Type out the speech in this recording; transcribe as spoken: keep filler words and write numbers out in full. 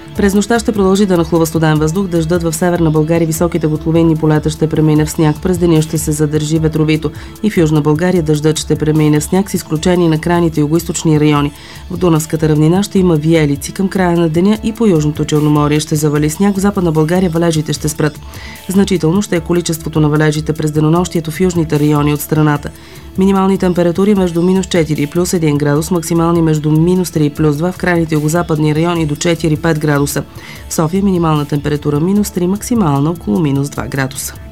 През нощта ще продължи да нахлува студен въздух, дъждът в Северна България, високите котловинни полета ще премине в сняг. През деня ще се задържи ветровито и в Южна България дъждът ще премине в сняг с изключение на крайните югоизточни райони. В Дунавската равнина ще има виелици. Към края на деня и по Южното Черноморие ще завали сняг. В Западна България валежите ще спрат. Значително ще е количеството на валежите през денонощието в южните райони от страната. Минимални температури между минус четири и плюс един градус, максимални между минус три и плюс два, в крайните югозападни райони до четири до пет градуса. В София минимална температура минус три, максимална около минус два градуса.